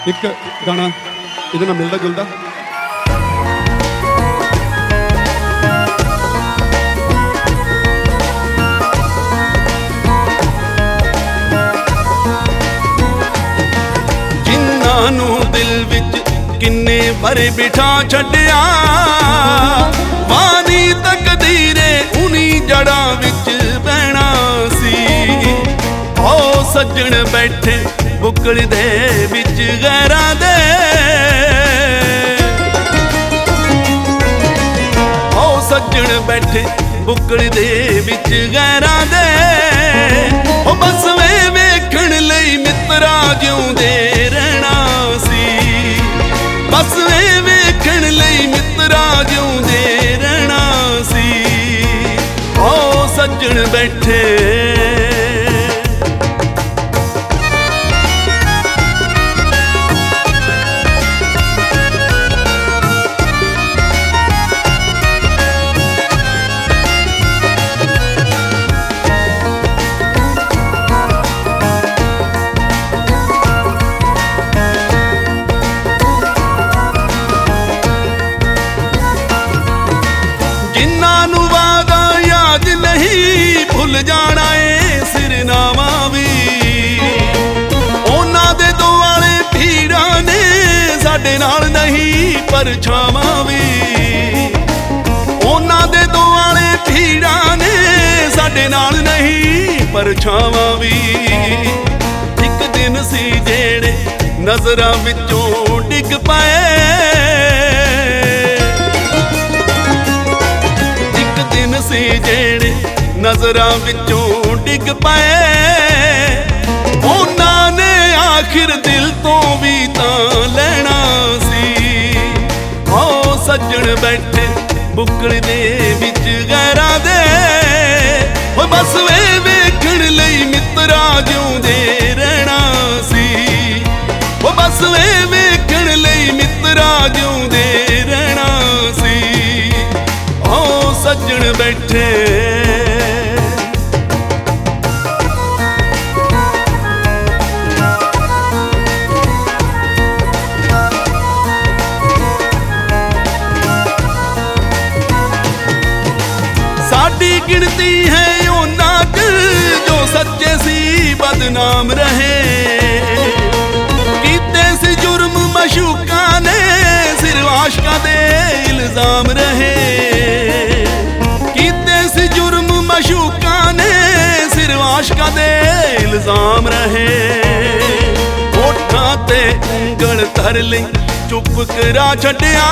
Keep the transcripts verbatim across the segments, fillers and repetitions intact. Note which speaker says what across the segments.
Speaker 1: ਇੱਕ ਗਾਣਾ ਇਹਦੇ ਨਾਲ ਮਿਲਦਾ ਜੁਲਦਾ।
Speaker 2: ਜਿਨ੍ਹਾਂ ਨੂੰ ਦਿਲ ਵਿੱਚ ਕਿੰਨੇ ਭਰੇ ਬਿਠਾ ਛੱਡਿਆ, ਵਾਨੀ ਤਕਦੀਰੇ ਉਨੀ ਜੜਾਂ ਵਿੱਚ ਬਹਿਣਾ ਸੀ। ਓ ਸੱਜਣ ਬੈਠੇ ਬੁੱਕਲ ਦੇ ਵਿੱਚ ਗੈਰਾਂ ਦੇ, ਓ ਸੱਜਣ ਬੈਠੇ ਬੁੱਕਲ ਦੇ ਵਿੱਚ ਗੈਰਾਂ ਦੇ। ਓ ਬਸ ਵੇ ਵੇਖਣ ਲਈ ਮਿੱਤਰਾ ਜਿਉਂਦੇ ਰਹਿਣਾ ਸੀ, ਬਸ ਵੇ ਵੇਖਣ ਲਈ ਮਿੱਤਰਾ ਜਿਉਂਦੇ ਰਹਿਣਾ ਸੀ। ਓ ਸੱਜਣ ਬੈਠੇ ਭੁੱਲ ਜਾਣਾ ਏ ਸਿਰਨਾਵਾ ਵੀ। ਉਹਨਾਂ ਦੇ ਦੁਆਲੇ ਭੀੜਾਂ ਨੇ ਸਾਡੇ ਨਾਲ ਨਹੀਂ ਪਰਛਾਵਾਂ ਵੀ। ਉਹਨਾਂ ਦੇ ਦੁਆਲੇ ਭੀੜਾਂ ਨੇ ਸਾਡੇ ਨਾਲ ਨਹੀਂ ਪਰਛਾਵਾਂ ਵੀ। ਇੱਕ ਦਿਨ ਸੀ ਜਿਹੜੇ ਨਜ਼ਰਾਂ ਵਿੱਚੋਂ ਡਿੱਗ ਪਏ, ਇੱਕ ਦਿਨ ਸੀ ਜਿਹੜੇ ਨਜ਼ਰਾਂ ਵਿੱਚੋਂ ਡਿੱਗ ਪਏ। ਉਹਨਾਂ ਨੇ ਆਖਿਰ ਦਿਲ ਤੋਂ ਵੀ ਤਾਂ ਲੈਣਾ ਸੀ। ਓ ਸੱਜਣ ਬੈਠੇ ਬੁੱਕਲ ਦੇ ਵਿੱਚ ਗੈਰਾਂ ਦੇ। ਓ ਬਸ ਵੇ ਵੇਖਣ ਲਈ ਮਿੱਤਰਾ ਜਿਉਂਦੇ ਰਹਿਣਾ ਸੀ, ਓ ਬਸ ਵੇ ਵੇਖਣ ਲਈ ਮਿੱਤਰਾ ਜਿਉਂਦੇ ਰਹਿਣਾ ਸੀ। ਓ ਸੱਜਣ ਬੈਠੇ ਸਾਡੀ ਗਿਣਤੀ ਹੈ ਉਹਨਾਂ ਚ ਜੋ ਸੱਚੇ ਸੀ ਬਦਨਾਮ ਰਹੇ। ਕੀਤੇ ਸੀ ਜੁਰਮ ਮਸ਼ੂਕਾਂ ਨੇ ਸਿਰਫ ਆਸ਼ਕਾਂ ਦੇ ਇਲਜ਼ਾਮ ਰਹੇ। ਕੀਤੇ ਸੀ ਜੁਰਮ ਮਸ਼ੂਕਾਂ ਨੇ ਸਿਰਫ ਆਸ਼ਕਾਂ ਦੇ ਇਲਜ਼ਾਮ ਰਹੇ। ਹੋਠਾਂ ਤੇ ਉਂਗਲ ਧਰ ਲਈ ਚੁੱਪ ਕਰਾ ਛੱਡਿਆ,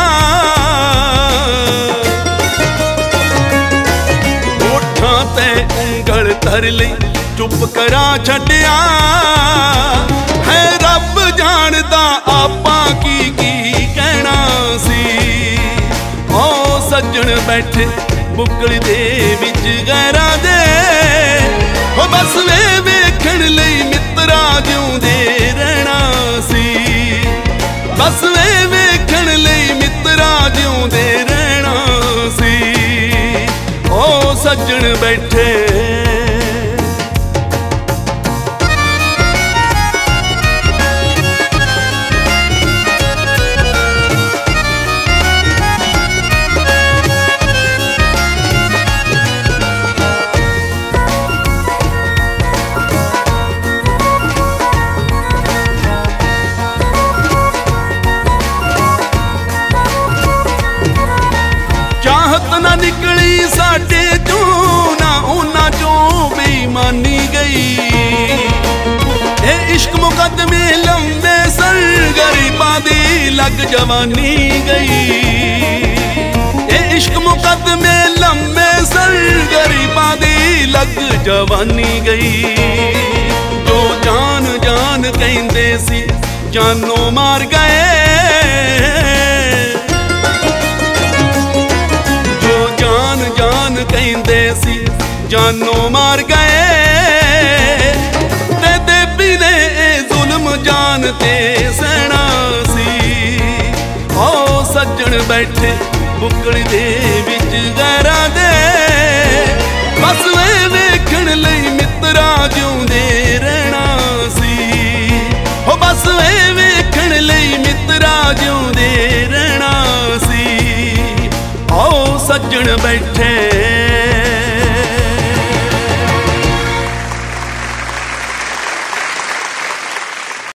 Speaker 2: ਤੇ ਉਂਗਲ ਧਰ ਲਈ ਚੁੱਪ ਕਰਾ ਛੱਡਿਆ। ਹੈ ਰੱਬ ਜਾਣਦਾ ਆਪਾਂ ਕੀ ਕੀ ਕਹਿਣਾ ਸੀ। ਓ ਸੱਜਣ ਬੈਠੇ ਬੁੱਕਲ ਦੇ ਵਿੱਚ ਗੈਰਾਂ ਦੇ। ਓ ਬਸ ਵੇ ਵੇਖਣ ਲਈ ਮਿੱਤਰਾ ਜਿਉਂਦੇ ਰਹਿਣਾ ਸੀ, ਬਸ ਵੇ ਵੇਖਣ ਲਈ ਮਿੱਤਰਾ ਜਿਉਂਦੇ ਰਹਿਣਾ ਸੀ। ਓ ਸੱਜਣ ਬੈਠੇ ਚਾਹਤ ਨਾ ਨਿਕਲੀ ਸਾਡੇ ਚੋਂ, ਨਾ ਉਹਨਾਂ ਚੋਂ ਬੇਈਮਾਨੀ ਗਈ। ਇਹ ਇਸ਼ਕ ਮੁਕੱਦਮੇ ਲੰਮੇ ਸਰ ਗਰੀਬਾਂ ਦੀ ਲੱਗ ਜਵਾਨੀ ਗਈ। ਇਹ ਇਸ਼ਕ ਮੁਕੱਦਮੇ ਲੰਮੇ ਸਰ ਗਰੀਬਾਂ ਦੀ ਲੱਗ ਜਵਾਨੀ ਗਈ। ਜੋ ਜਾਨ ਜਾਨ ਕਹਿੰਦੇ ਸੀ ਜਾਨੋਂ ਮਾਰ ਗਏ। ਕਹਿੰਦੇ ਸੀ ਜਾਨੋਂ ਮਾਰ ਗਏ। ਤੇ ਦੇਬੀ ਨੇ ਇਹ ਜ਼ੁਲਮ ਜਾਨ ਤੇ ਸਹਿਣਾ ਸੀ। ਓ ਸੱਜਣ ਬੈਠੇ ਬੁੱਕਲ ਦੇ ਵਿੱਚ ਗੈਰਾਂ ਦੇ। ਬਸ ਵੇ ਵੇਖਣ ਲਈ ਮਿੱਤਰਾ ਜਿਉਂਦੇ ਰਹਿਣਾ ਸੀ। ਓ ਬਸ ਵੇ ਵੇਖਣ ਵੱਜਣ ਬੈਠੇ